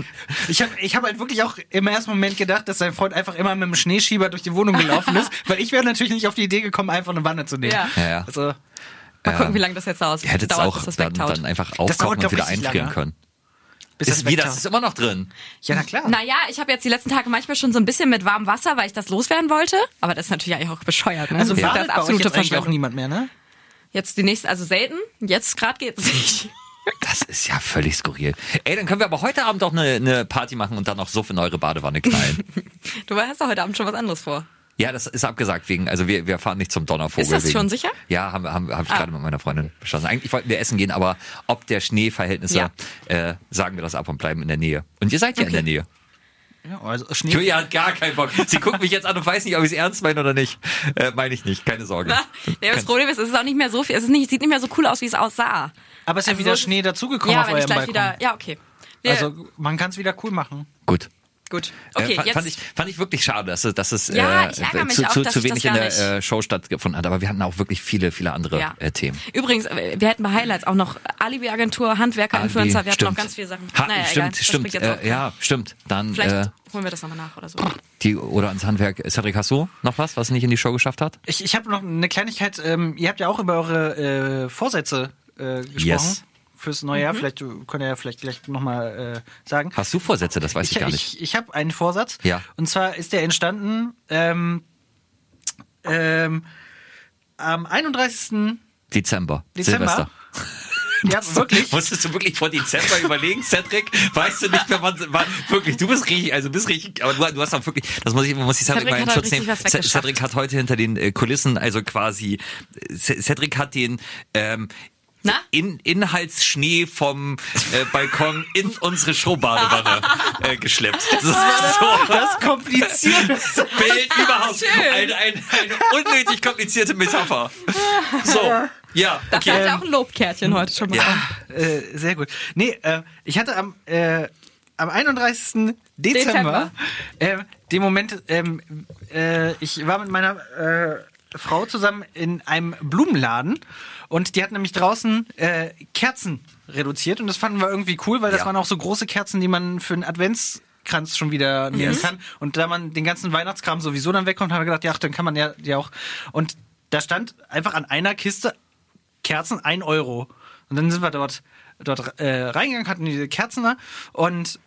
ich hab halt wirklich auch im ersten Moment gedacht, dass sein Freund einfach immer mit dem Schneeschieber durch die Wohnung gelaufen ist, weil ich wäre natürlich nicht auf die Idee gekommen, einfach eine Wanne zu nehmen. Ja. Ja. Also, Mal gucken, wie lange das jetzt dauert. ihr hättet es dauert, auch bis das dann wegtaut. einfach dauert aufkochen doch und wieder richtig einfrieren lange. können. bis Das wegtaucht. ist immer noch drin. Ja, na klar. Naja, ich habe jetzt die letzten Tage manchmal schon so ein bisschen mit warmem Wasser, weil ich das loswerden wollte. Aber das ist natürlich eigentlich auch bescheuert. Ne? Also das badet ist bei euch absolute jetzt eigentlich auch Verschwendung. niemand mehr, ne? Jetzt die nächste, also selten. Jetzt gerade geht's nicht. Das ist ja völlig skurril. Ey, dann können wir aber heute Abend auch eine Party machen und dann noch Suff in eure Badewanne knallen. Du hast doch heute Abend schon was anderes vor. Ja, das ist abgesagt also wir fahren nicht zum Donnervogel. Ist das schon sicher? Ja, hab ich gerade mit meiner Freundin beschlossen. Eigentlich wollten wir essen gehen, aber ob der Schneeverhältnisse, sagen wir das ab und bleiben in der Nähe. Und ihr seid ja in der Nähe. Ja, also Schnee. Julia hat gar keinen Bock. Sie guckt mich jetzt an und weiß nicht, ob ich es ernst meine oder nicht. Meine ich nicht, keine Sorge. Ja, das Problem ist, es ist auch nicht mehr so viel, sieht nicht mehr so cool aus, wie es aussah. Aber es ist ja Also wieder so- Schnee dazugekommen Ja, auf wenn ich eurem gleich Balkon. wieder, ja, okay. Also man kann es wieder cool machen. Gut. Gut. Okay, jetzt. Fand ich wirklich schade, dass es Ja, ich ärgere mich auch, dass zu ich wenig das in gar der Show stattgefunden hat. Aber wir hatten auch wirklich viele andere Ja. Themen. Übrigens, wir hätten bei Highlights auch noch Alibi-Agentur, Handwerker, Influencer, wir hatten noch ganz viele Sachen. Naja, egal. Das Stimmt. bringt jetzt auch- Ja, stimmt. Dann Vielleicht holen wir das nochmal nach oder so. oder ans Handwerk. Cedric, hast du noch was nicht in die Show geschafft hat? Ich habe noch eine Kleinigkeit. Ihr habt ja auch über eure Vorsätze gesprochen. Yes. Fürs neue Jahr. Vielleicht könnt ihr ja vielleicht gleich nochmal sagen. Hast du Vorsätze? Das weiß ich gar nicht. Ich habe einen Vorsatz. Ja. Und zwar ist der entstanden am 31. Dezember. Dezember. Silvester. Ja, wirklich. Musstest du wirklich vor Dezember überlegen, Cedric? Weißt du nicht, wenn man wirklich, du bist richtig, aber du hast auch wirklich, das muss ich Cedric mal in hat Schutz richtig nehmen. was weggeschafft. Cedric hat heute hinter den Kulissen, also quasi, Cedric hat den Inhaltsschnee vom Balkon in unsere Showbadewanne geschleppt. Das ist so Das kompliziert. Bild überhaupt. Eine unnötig komplizierte Metapher. So, ja, Dafür okay. hat er auch ein Lobkärtchen heute schon mal. Ja. Sehr gut. Nee, ich hatte am 31. Dezember den Moment, ich war mit meiner Frau zusammen in einem Blumenladen und die hat nämlich draußen Kerzen reduziert und das fanden wir irgendwie cool, weil das Ja. waren auch so große Kerzen, die man für einen Adventskranz schon wieder nehmen kann. Und da man den ganzen Weihnachtskram sowieso dann wegkommt, haben wir gedacht, ja, dann kann man ja auch. Und da stand einfach an einer Kiste Kerzen 1 Euro. Und dann sind wir dort reingegangen, hatten diese Kerzen da und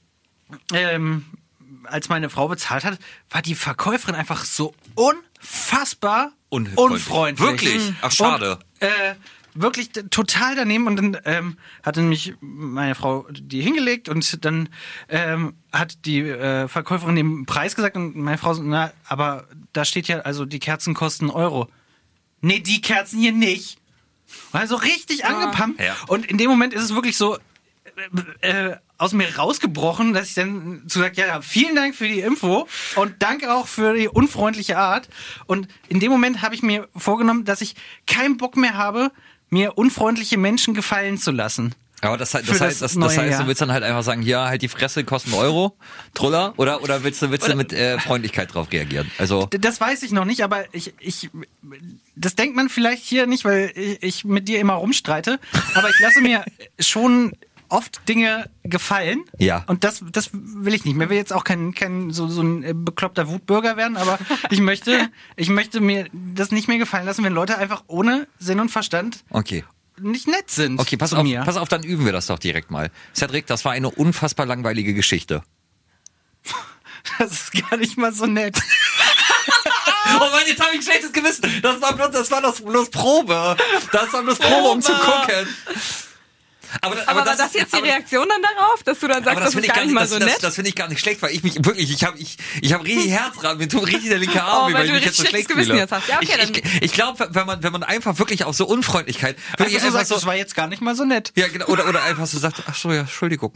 als meine Frau bezahlt hat, war die Verkäuferin einfach so unfassbar unfreundlich. Wirklich? Ach, schade. Und, wirklich total daneben und dann hatte nämlich meine Frau die hingelegt und dann hat die Verkäuferin den Preis gesagt und meine Frau so, na, aber da steht ja, also die Kerzen kosten Euro. Nee, die Kerzen hier nicht. Also richtig angepammt. Ja. Und in dem Moment ist es wirklich so aus mir rausgebrochen, dass ich dann zu gesagt, ja, vielen Dank für die Info und danke auch für die unfreundliche Art. Und in dem Moment habe ich mir vorgenommen, dass ich keinen Bock mehr habe, mir unfreundliche Menschen gefallen zu lassen. Aber das heißt, du willst dann halt einfach sagen, ja, halt die Fresse, kostet €1, Truller, oder willst du mit Freundlichkeit drauf reagieren? Also das weiß ich noch nicht, aber ich das denkt man vielleicht hier nicht, weil ich mit dir immer rumstreite, aber ich lasse mir schon oft Dinge gefallen. Ja. Und das will ich nicht. Mir will jetzt auch kein so ein bekloppter Wutbürger werden, aber ich möchte mir das nicht mehr gefallen lassen, wenn Leute einfach ohne Sinn und Verstand nicht nett sind. Okay, pass auf, dann üben wir das doch direkt mal. Cedric, das war eine unfassbar langweilige Geschichte. Das ist gar nicht mal so nett. Oh Mann, jetzt habe ich ein schlechtes Gewissen. Das war bloß Probe. Das war bloß Probe, um zu gucken. Aber das jetzt die Reaktion dann darauf, dass du dann sagst, das ist gar nicht mal so nett? Das finde ich gar nicht schlecht, weil ich mich wirklich, ich hab richtig Herzrasen, mir tut richtig der linke Arm, weil ich mich jetzt so schlecht fühle. Jetzt hast. Ja, okay, ich glaube, wenn man einfach wirklich auf so Unfreundlichkeit, wirklich einfach sagst, das war jetzt gar nicht mal so nett. Ja, genau, oder einfach so sagt, ach so, ja, Entschuldigung.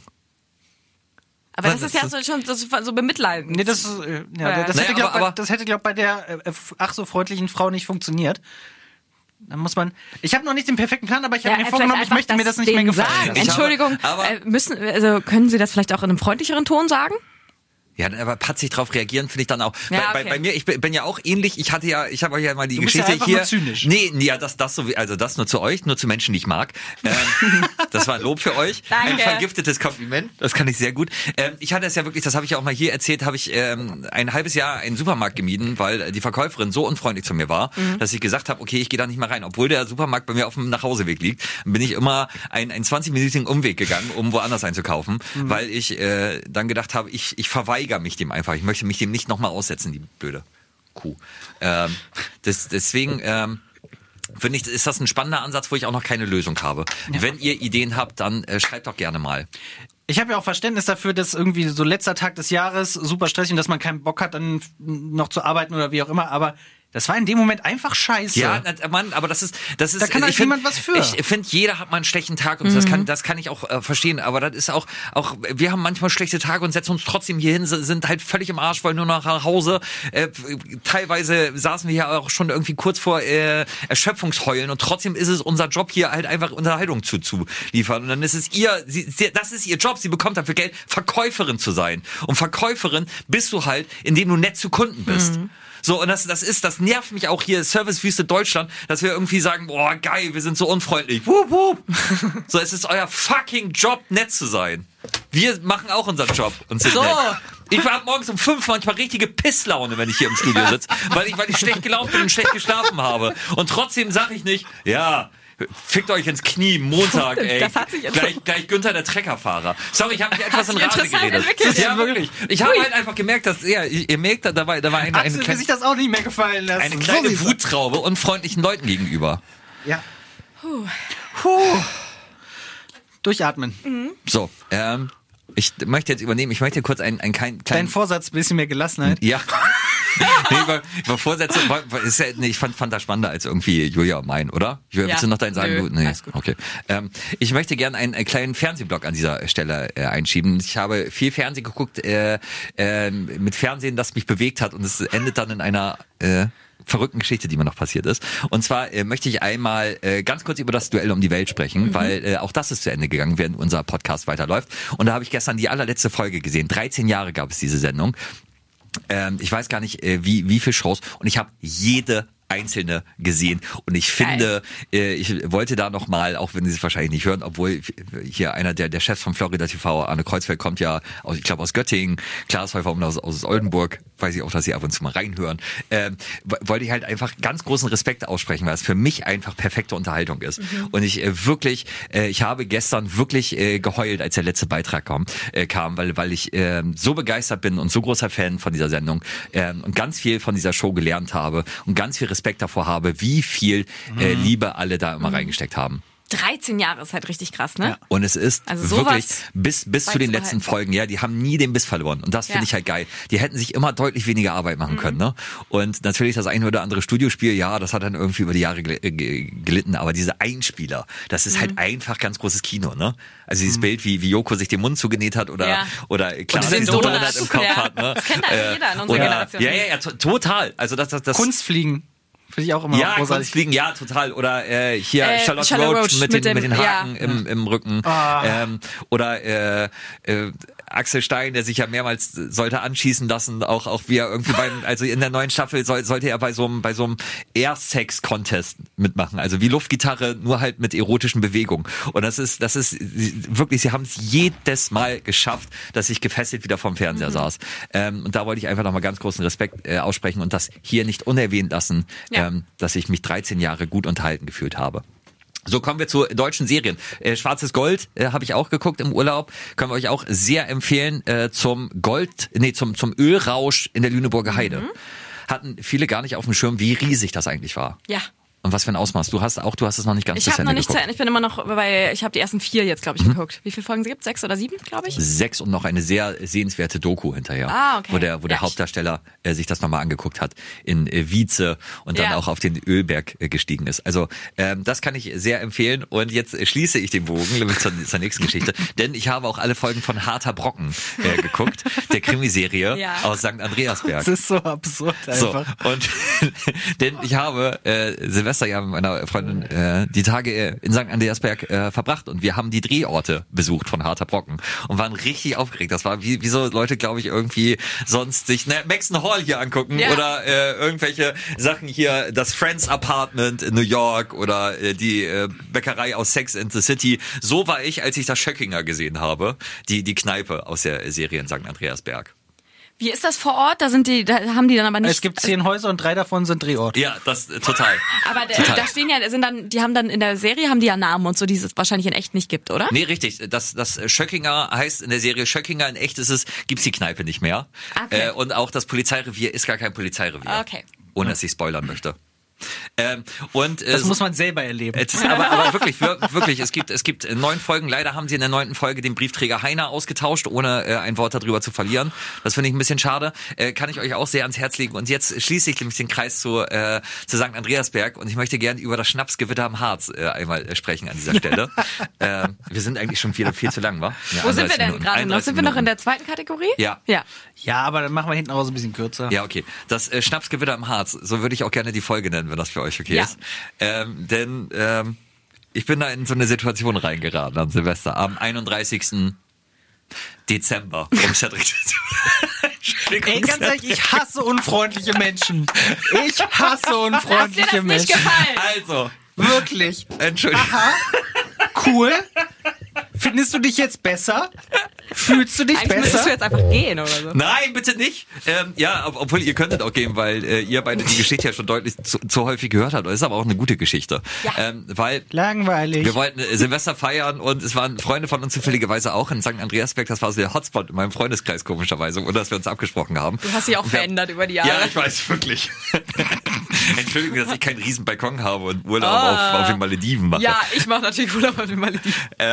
Aber das ist ja schon so bemitleidend. Nee, das hätte, glaube ich, bei der ach so freundlichen Frau nicht funktioniert. Dann muss man. Ich habe noch nicht den perfekten Plan, aber ich habe mir vorgenommen, ich möchte mir das nicht mehr gefallen. Entschuldigung, können Sie das vielleicht auch in einem freundlicheren Ton sagen? Ja, aber patzig drauf reagieren finde ich dann auch. Ja, bei mir, ich bin ja auch ähnlich. Ich habe euch ja mal die Geschichte ja hier. Nur zynisch. Nee, ja, das nur zu euch, nur zu Menschen, die ich mag. Das war ein Lob für euch. Danke. Ein vergiftetes Kompliment. Das kann ich sehr gut. Ich hatte es ja wirklich, das habe ich ja auch mal hier erzählt, habe ich ein halbes Jahr einen Supermarkt gemieden, weil die Verkäuferin so unfreundlich zu mir war, dass ich gesagt habe, okay, ich gehe da nicht mehr rein. Obwohl der Supermarkt bei mir auf dem Nachhauseweg liegt, bin ich immer einen 20-minütigen Umweg gegangen, um woanders einzukaufen, weil ich dann gedacht habe, ich verweigere mich dem einfach. Ich möchte mich dem nicht nochmal aussetzen, die blöde Kuh. Deswegen finde ich, ist das ein spannender Ansatz, wo ich auch noch keine Lösung habe. Ja. Wenn ihr Ideen habt, dann schreibt doch gerne mal. Ich habe ja auch Verständnis dafür, dass irgendwie so letzter Tag des Jahres super stressig und dass man keinen Bock hat, dann noch zu arbeiten oder wie auch immer, aber das war in dem Moment einfach scheiße. Ja, Mann, aber das ist. Da kann halt niemand was für. Ich finde, jeder hat mal einen schlechten Tag und das kann ich auch verstehen. Aber das ist auch, wir haben manchmal schlechte Tage und setzen uns trotzdem hier hin, sind halt völlig im Arsch, wollen nur noch nach Hause. Teilweise saßen wir ja auch schon irgendwie kurz vor Erschöpfungsheulen und trotzdem ist es unser Job hier halt einfach Unterhaltung zu liefern. Und dann ist es das ist ihr Job. Sie bekommt dafür Geld, Verkäuferin zu sein. Und Verkäuferin bist du halt, indem du nett zu Kunden bist. So, und das nervt mich auch hier, Servicewüste Deutschland, dass wir irgendwie sagen, boah, geil, wir sind so unfreundlich. Wup, wup. So, es ist euer fucking Job, nett zu sein. Wir machen auch unseren Job und sind nett. Ich habe morgens um 5 manchmal richtige Pisslaune, wenn ich hier im Studio sitze, weil ich schlecht gelaunt bin und schlecht geschlafen habe. Und trotzdem sage ich nicht, ja, fickt euch ins Knie, Montag, ey. Das hat sich gleich Günther, der Treckerfahrer. Sorry, ich habe mich etwas in Rage geredet. Ja, wirklich. Ich habe halt einfach gemerkt, dass, ihr merkt, da war eine kleine, sich das auch nicht mehr gefallen lassen. Eine kleine Wuttraube und freundlichen Leuten gegenüber. Ja. Durchatmen. So, ich möchte jetzt übernehmen, ich möchte kurz einen kleinen... Dein Vorsatz, ein bisschen mehr Gelassenheit. Ja. Über Vorsätze, ich fand das spannender als irgendwie Julia und mein, oder? Julia, willst du noch deinen sagen? Nee, alles gut. Okay. Ich möchte gerne einen kleinen Fernsehblock an dieser Stelle einschieben. Ich habe viel Fernsehen geguckt, mit Fernsehen, das mich bewegt hat und es endet dann in einer verrückten Geschichte, die mir noch passiert ist. Und zwar möchte ich einmal ganz kurz über das Duell um die Welt sprechen, weil auch das ist zu Ende gegangen, während unser Podcast weiterläuft. Und da habe ich gestern die allerletzte Folge gesehen. 13 Jahre gab es diese Sendung. Ich weiß gar nicht, wie viele Shows. Und ich habe jede einzelne gesehen. Und ich finde, ich wollte da nochmal, auch wenn Sie es wahrscheinlich nicht hören, obwohl hier einer der Chefs von Florida TV, Arne Kreuzfeld, kommt ja aus, ich glaube aus Göttingen, Klaas Häufer aus Oldenburg, weiß ich auch, dass Sie ab und zu mal reinhören, wollte ich halt einfach ganz großen Respekt aussprechen, weil es für mich einfach perfekte Unterhaltung ist. Und ich ich habe gestern wirklich geheult, als der letzte Beitrag kam, weil ich so begeistert bin und so großer Fan von dieser Sendung und ganz viel von dieser Show gelernt habe und ganz viel Respekt davor habe, wie viel Liebe alle da immer reingesteckt haben. 13 Jahre ist halt richtig krass, ne? Ja. Und es ist also wirklich bis zu den letzten Folgen, ja, die haben nie den Biss verloren. Und das finde ich halt geil. Die hätten sich immer deutlich weniger Arbeit machen können, ne? Und natürlich das eine oder andere Studiospiel, ja, das hat dann irgendwie über die Jahre gelitten. Aber diese Einspieler, das ist halt einfach ganz großes Kino, ne? Also dieses Bild, wie Joko sich den Mund zugenäht hat oder Klaas diesen Donut im Kopf hat, ne? Das kennt eigentlich jeder in unserer Generation. Ja, total. Also das Kunstfliegen. Finde ich auch immer großartig. Kunstfliegen, ja, total. Oder hier Charlotte Roach mit den Haken im Rücken. Oder Axel Stein, der sich ja mehrmals sollte anschießen lassen, auch wie er irgendwie also in der neuen Staffel sollte er bei so einem Air-Sex-Contest mitmachen. Also wie Luftgitarre, nur halt mit erotischen Bewegungen. Und das ist wirklich, sie haben es jedes Mal geschafft, dass ich gefesselt wieder vorm Fernseher saß. Und da wollte ich einfach nochmal ganz großen Respekt aussprechen und das hier nicht unerwähnt lassen, dass ich mich 13 Jahre gut unterhalten gefühlt habe. So, kommen wir zu deutschen Serien. Schwarzes Gold habe ich auch geguckt im Urlaub. Können wir euch auch sehr empfehlen zum Ölrausch in der Lüneburger Heide. Hatten viele gar nicht auf dem Schirm, wie riesig das eigentlich war. Ja. Und was für ein Ausmaß? Du hast es noch nicht ganz zu Ende geguckt. Ich habe noch nicht zu Ende. Ich bin immer noch ich habe die ersten 4 jetzt, glaube ich, geguckt. Wie viele Folgen gibt es? 6 oder 7, glaube ich? 6 und noch eine sehr sehenswerte Doku hinterher. Okay. Wo der Hauptdarsteller sich das nochmal angeguckt hat in Wietze und dann auch auf den Ölberg gestiegen ist. Also das kann ich sehr empfehlen. Und jetzt schließe ich den Bogen zur nächsten Geschichte. Denn ich habe auch alle Folgen von Harter Brocken geguckt. Der Krimiserie aus St. Andreasberg. Das ist so absurd einfach. So, und denn ich habe Silvester ja mit meiner Freundin die Tage in St. Andreasberg verbracht und wir haben die Drehorte besucht von Harter Brocken und waren richtig aufgeregt. Das war wie so Leute, glaube ich, irgendwie sonst sich Maxon Hall hier angucken oder irgendwelche Sachen hier, das Friends Apartment in New York oder die Bäckerei aus Sex and the City. So war ich, als ich das Schöckinger gesehen habe, die Kneipe aus der Serie in St. Andreasberg. Wie ist das vor Ort? Da haben die dann aber nicht... Es gibt 10 Häuser und 3 davon sind Drehorte. Ja, das total. Aber da stehen die haben dann in der Serie haben die ja Namen und so, die es wahrscheinlich in echt nicht gibt, oder? Nee, richtig. Das Schöckinger heißt in der Serie Schöckinger, in echt gibt's die Kneipe nicht mehr. Okay. Und auch das Polizeirevier ist gar kein Polizeirevier. Okay. Ohne dass ich spoilern möchte. Das muss man selber erleben. Aber wirklich, es gibt 9 Folgen. Leider haben sie in der 9. Folge den Briefträger Heiner ausgetauscht, ohne ein Wort darüber zu verlieren. Das finde ich ein bisschen schade. Kann ich euch auch sehr ans Herz legen. Und jetzt schließe ich nämlich den Kreis zu St. Andreasberg und ich möchte gerne über das Schnapsgewitter am Harz einmal sprechen an dieser Stelle. Wir sind eigentlich schon viel zu lang, wa? Ja, wo sind wir denn gerade noch? Sind wir noch in der 2. Kategorie? Ja. Ja, aber dann machen wir hinten raus ein bisschen kürzer. Ja, okay. Das Schnapsgewitter am Harz, so würde ich auch gerne die Folge nennen, wenn das für euch okay ist. Denn ich bin da in so eine Situation reingeraten an Silvester am 31. Dezember. Um Cedric Ey, ganz ehrlich, ich hasse unfreundliche Menschen. Ich hasse unfreundliche Menschen. Nicht gefallen? Also. Wirklich. Entschuldigung. Aha. Cool. Findest du dich jetzt besser? Fühlst du dich besser? Müsstest du jetzt einfach gehen oder so? Nein, bitte nicht. Obwohl ihr könntet auch gehen, weil ihr beide die Geschichte ja schon deutlich zu häufig gehört habt. Das ist aber auch eine gute Geschichte. Ja. Weil langweilig. Wir wollten Silvester feiern und es waren Freunde von uns zufälligerweise auch in St. Andreasberg. Das war so der Hotspot in meinem Freundeskreis komischerweise, ohne dass wir uns abgesprochen haben. Du hast dich auch verändert über die Jahre. Ja, ich weiß, wirklich. Entschuldigung, dass ich keinen riesen Balkon habe und Urlaub auf den Malediven mache. Ja, ich mache natürlich Urlaub auf den Malediven.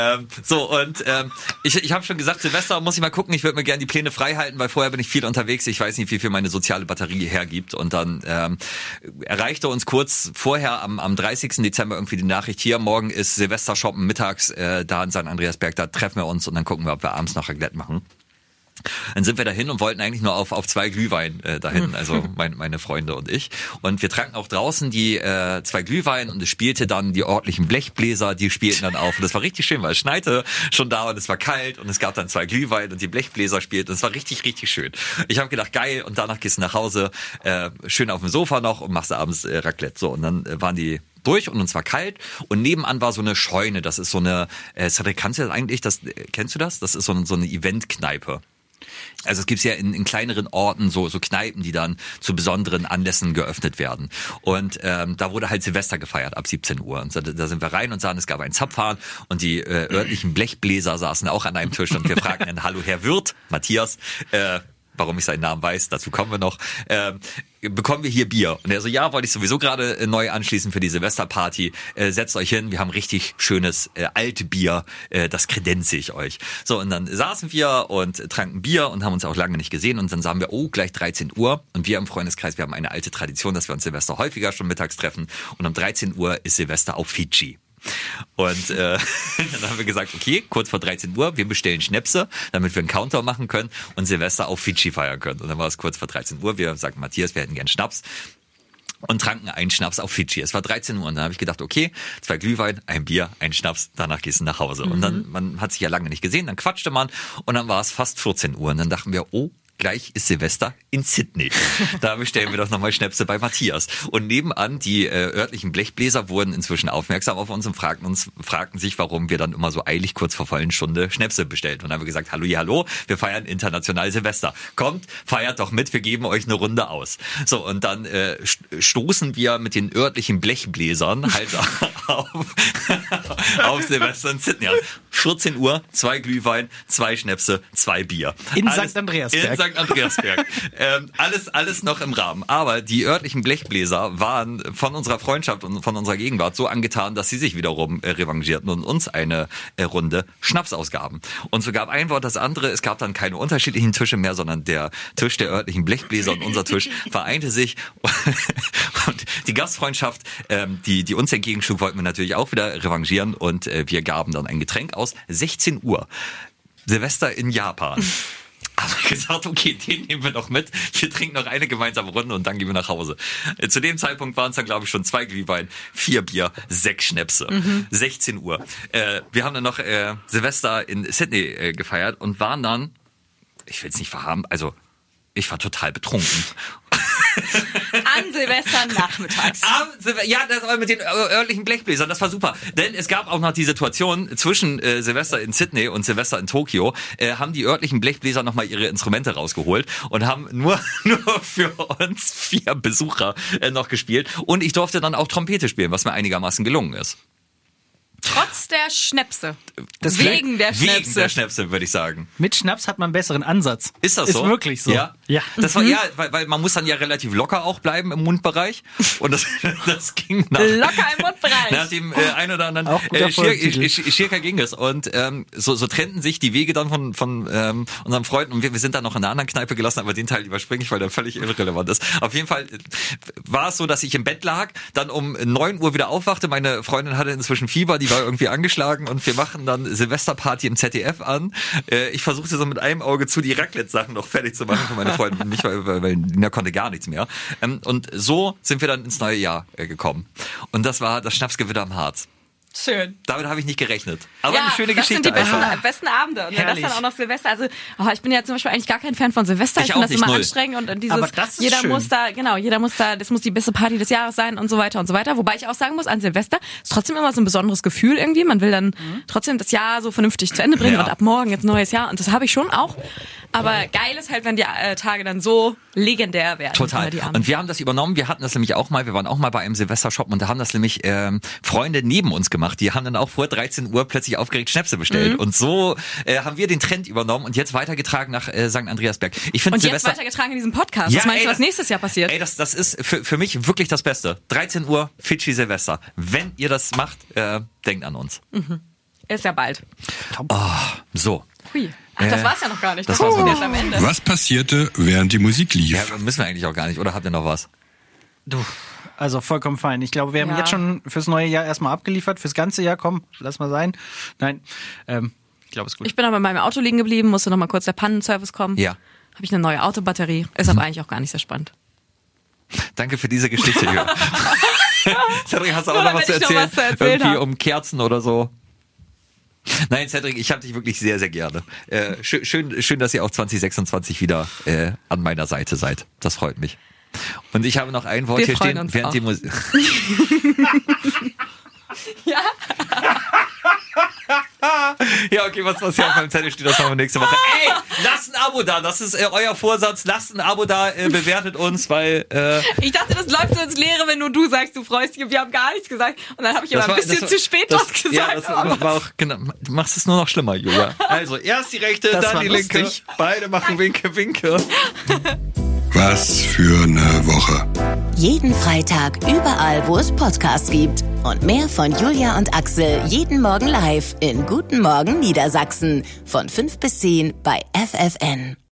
Ich habe schon gesagt, Silvester muss ich mal gucken. Ich würde mir gerne die Pläne frei halten, weil vorher bin ich viel unterwegs. Ich weiß nicht, wie viel meine soziale Batterie hergibt. Und dann erreichte uns kurz vorher am 30. Dezember irgendwie die Nachricht, hier, morgen ist Silvester shoppen mittags da in St. Andreasberg. Da treffen wir uns und dann gucken wir, ob wir abends noch Raclette machen. Dann sind wir dahin und wollten eigentlich nur auf 2 Glühwein dahin, also meine Freunde und ich. Und wir tranken auch draußen die 2 Glühwein und es spielte dann die ordentlichen Blechbläser, die spielten dann auf. Und das war richtig schön, weil es schneite schon da und es war kalt und es gab dann 2 Glühwein und die Blechbläser spielten. Und es war richtig, richtig schön. Ich habe gedacht, geil, und danach gehst du nach Hause, schön auf dem Sofa noch und machst abends Raclette. So, und dann waren die durch und uns war kalt und nebenan war so eine Scheune. Das ist so eine, kannst du das eigentlich, kennst du das? Das ist so eine Eventkneipe. Also es gibt's ja in kleineren Orten so Kneipen, die dann zu besonderen Anlässen geöffnet werden. Und da wurde halt Silvester gefeiert ab 17 Uhr. Und da sind wir rein und sahen, es gab einen Zapfhahn und die örtlichen Blechbläser saßen auch an einem Tisch und wir fragten dann, hallo Herr Wirt, Matthias, warum ich seinen Namen weiß, dazu kommen wir noch, bekommen wir hier Bier? Und er so, ja, wollte ich sowieso gerade neu anschließen für die Silvesterparty. Setzt euch hin, wir haben richtig schönes Altbier, das kredenze ich euch. So, und dann saßen wir und tranken Bier und haben uns auch lange nicht gesehen und dann sagen wir, oh, gleich 13 Uhr. Und wir im Freundeskreis, wir haben eine alte Tradition, dass wir uns Silvester häufiger schon mittags treffen und um 13 Uhr ist Silvester auf Fidschi. Und dann haben wir gesagt, okay, kurz vor 13 Uhr, wir bestellen Schnäpse, damit wir einen Countdown machen können und Silvester auf Fidschi feiern können. Und dann war es kurz vor 13 Uhr, wir sagten, Matthias, wir hätten gern Schnaps. und tranken einen Schnaps auf Fidschi. Es war 13 Uhr und dann habe ich gedacht, okay, 2 Glühwein, ein Bier, ein Schnaps, danach gehst du nach Hause. Und dann, man hat sich ja lange nicht gesehen, dann quatschte man und dann war es fast 14 Uhr und dann dachten wir, oh, gleich ist Silvester in Sydney. Da bestellen wir doch nochmal Schnäpse bei Matthias. Und nebenan, die örtlichen Blechbläser wurden inzwischen aufmerksam auf uns und fragten sich, warum wir dann immer so eilig kurz vor vollen Stunde Schnäpse bestellt. Und dann haben wir gesagt, hallo, wir feiern international Silvester. Kommt, feiert doch mit, wir geben euch eine Runde aus. So, und dann stoßen wir mit den örtlichen Blechbläsern halt auf Silvester in Sydney. 14 Uhr, 2 Glühwein, 2 Schnäpse, 2 Bier. In St. Andreasberg. St. Andreasberg. Alles noch im Rahmen. Aber die örtlichen Blechbläser waren von unserer Freundschaft und von unserer Gegenwart so angetan, dass sie sich wiederum revanchierten und uns eine Runde Schnaps ausgaben. Und so gab ein Wort das andere. Es gab dann keine unterschiedlichen Tische mehr, sondern der Tisch der örtlichen Blechbläser und unser Tisch vereinte sich. Und die Gastfreundschaft, die uns entgegenschlug, wollten wir natürlich auch wieder revanchieren. Und wir gaben dann ein Getränk aus. 16 Uhr. Silvester in Japan. Haben wir gesagt, okay, den nehmen wir noch mit. Wir trinken noch eine gemeinsame Runde und dann gehen wir nach Hause. Zu dem Zeitpunkt waren es dann, glaube ich, schon 2 Glühwein, 4 Bier, 6 Schnäpse. 16 Uhr. Wir haben dann noch Silvester in Sydney gefeiert und waren dann, ich will es nicht verhaben, also ich war total betrunken. An Silvester nachmittags. Ja, das war mit den örtlichen Blechbläsern, das war super. Denn es gab auch noch die Situation, zwischen Silvester in Sydney und Silvester in Tokio, haben die örtlichen Blechbläser nochmal ihre Instrumente rausgeholt und haben nur für uns 4 Besucher noch gespielt. Und ich durfte dann auch Trompete spielen, was mir einigermaßen gelungen ist. Trotz der Schnäpse. Wegen der Schnäpse, würde ich sagen. Mit Schnaps hat man einen besseren Ansatz. Ist das so? Ist wirklich so. Ja. Das war weil man muss dann ja relativ locker auch bleiben im Mundbereich. Und das ging locker im Mundbereich. Nach dem ein oder anderen Schirka ging es. Und so trennten sich die Wege dann von unseren Freunden. Und wir sind dann noch in einer anderen Kneipe gelassen, aber den Teil überspringe ich, weil der völlig irrelevant ist. Auf jeden Fall war es so, dass ich im Bett lag, dann um 9 Uhr wieder aufwachte. Meine Freundin hatte inzwischen Fieber, die war irgendwie angeschlagen und wir machen dann Silvesterparty im ZDF an. Ich versuchte so mit einem Auge zu die Raclette-Sachen noch fertig zu machen für meine Freundin, nicht, weil Nina konnte gar nichts mehr. Und so sind wir dann ins neue Jahr gekommen. Und das war das Schnapsgewitter am Harz. Schön. Damit habe ich nicht gerechnet. Aber eine schöne Geschichte. Das sind die besten Abende. Und das dann auch noch Silvester. Also ich bin ja zum Beispiel eigentlich gar kein Fan von Silvester. Ich finde das immer anstrengend und dieses, aber das ist jeder schön. muss da, das muss die beste Party des Jahres sein und so weiter und so weiter. Wobei ich auch sagen muss, an Silvester ist trotzdem immer so ein besonderes Gefühl irgendwie. Man will dann trotzdem das Jahr so vernünftig zu Ende bringen und ab morgen jetzt neues Jahr. Und das habe ich schon auch. Aber geil ist halt, wenn die Tage dann so legendär werden. Total. Und wir haben das übernommen. Wir hatten das nämlich auch mal. Wir waren auch mal bei einem Silvester-Shop und da haben das nämlich Freunde neben uns gemacht. Die haben dann auch vor 13 Uhr plötzlich aufgeregt Schnäpse bestellt. Und so haben wir den Trend übernommen und jetzt weitergetragen nach St. Andreasberg. Ich finde Silvester jetzt weitergetragen in diesem Podcast. Was meinst du, was nächstes Jahr passiert? Ey, das ist für mich wirklich das Beste. 13 Uhr, Fidschi Silvester. Wenn ihr das macht, denkt an uns. Ist ja bald. So. Hui. Ach, das war's ja noch gar nicht. Das war so erst am Ende. Was passierte, während die Musik lief? Ja, müssen wir eigentlich auch gar nicht. Oder habt ihr noch was? Du, also vollkommen fein. Ich glaube, wir haben jetzt schon fürs neue Jahr erstmal abgeliefert. Fürs ganze Jahr, komm, lass mal sein. Nein, ich glaube, es ist gut. Ich bin aber bei meinem Auto liegen geblieben, musste noch mal kurz der Pannenservice kommen. Ja. Habe ich eine neue Autobatterie. Ist aber eigentlich auch gar nicht so spannend. Danke für diese Geschichte, Jürgen. Cedric, hast du auch noch was zu erzählen? Irgendwie um Kerzen oder so? Nein, Cedric, ich habe dich wirklich sehr, sehr gerne. Schön, dass ihr auch 2026 wieder an meiner Seite seid. Das freut mich. Und ich habe noch ein Wort hier stehen, während die Musik. Ja. Ja, okay, was hier auf meinem Zettel steht, das machen wir nächste Woche. Ey, lasst ein Abo da, das ist euer Vorsatz. Lasst ein Abo da, bewertet uns, weil... Ich dachte, das läuft so ins Leere, wenn nur du sagst, du freust dich und wir haben gar nichts gesagt. Und dann habe ich aber ein bisschen zu spät was gesagt. Ja, das war auch, genau, du machst es nur noch schlimmer, Julia. Also, erst die rechte, dann die linke. Beide machen Winke, Winke. Was für eine Woche. Jeden Freitag überall, wo es Podcasts gibt. Und mehr von Julia und Axel jeden Morgen live in Guten Morgen Niedersachsen von 5 bis 10 bei FFN.